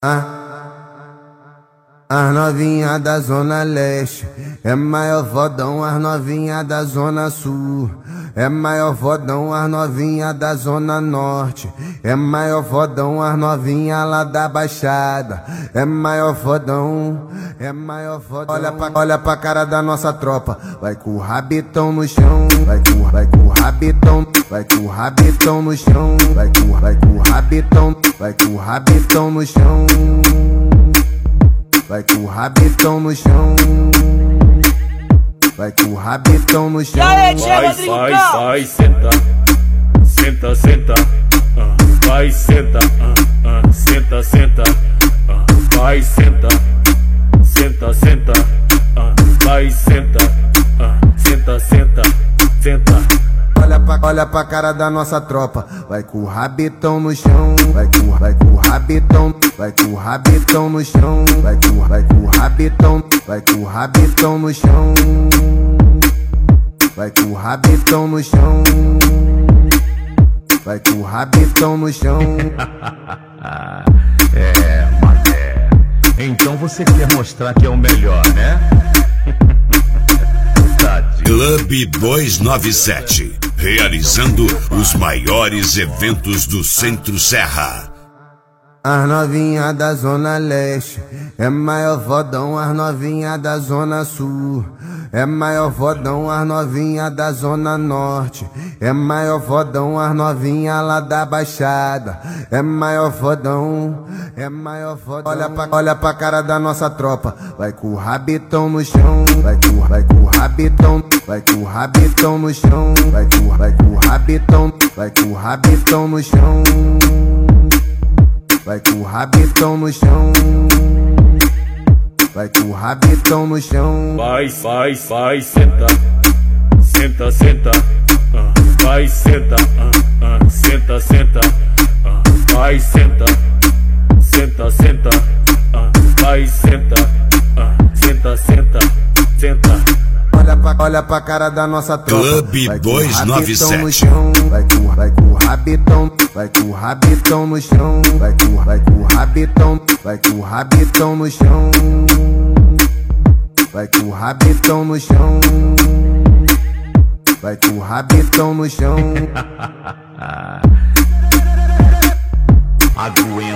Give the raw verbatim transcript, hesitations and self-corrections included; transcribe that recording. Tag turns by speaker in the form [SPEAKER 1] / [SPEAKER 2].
[SPEAKER 1] Ah, as novinha da Zona Leste é maior fodão, as novinha da Zona Sul é maior fodão, as novinha da Zona Norte é maior fodão, as novinha lá da Baixada é maior fodão, é maior fodão. Olha pra, olha pra cara da nossa tropa, vai com o rabitão no chão, vai com, vai com o rabitão, vai com o rabitão no chão, vai com, vai com o rabitão, vai com o rabitão no chão. Vai com o rabitão no chão, vai com o rabitão no chão.
[SPEAKER 2] Vai, vai, vai, senta, senta, senta, uh, vai, senta, uh, uh, senta, senta, uh, vai, senta, senta, senta, uh, vai, senta, uh, senta, senta, senta.
[SPEAKER 1] Olha pra, olha pra cara da nossa tropa, vai com o rabitão no chão, vai com, vai com o rabitão, vai com o rabitão no chão, vai com, vai com o rabitão, vai com o rabitão no chão, vai com o rabitão no chão, vai com o rabitão no chão.
[SPEAKER 3] É, mané, então você quer mostrar que é o melhor, né?
[SPEAKER 4] Clube duzentos e noventa e sete, realizando os maiores eventos do Centro-Serra.
[SPEAKER 1] As novinha da Zona Leste é maior fodão, as novinha da Zona Sul é maior fodão, as novinha da Zona Norte é maior fodão, as novinha lá da Baixada é maior fodão, é maior fodão. Olha pra, olha pra cara da nossa tropa, vai com o rabitão no chão, vai com, vai com o rabitão, vai com o rabitão no chão, vai com, vai com o rabitão, vai com o rabitão no chão. Vai com o rabitão no chão, vai com o rabitão no chão.
[SPEAKER 2] Vai, vai, vai, senta, senta, senta, uh, vai, senta, uh, uh, senta, senta, uh, vai, senta, senta, senta, uh, vai, senta, uh, senta, senta, senta.
[SPEAKER 1] Olha pra, olha pra cara da nossa tropa,
[SPEAKER 4] Clube duzentos e noventa e sete.
[SPEAKER 1] Vai com, vai com o rabitão, vai com o rabitão no chão, vai com, vai com o rabitão, vai com o rabitão no chão, vai com o rabitão no chão, vai com o rabitão no chão.
[SPEAKER 3] Aguenta.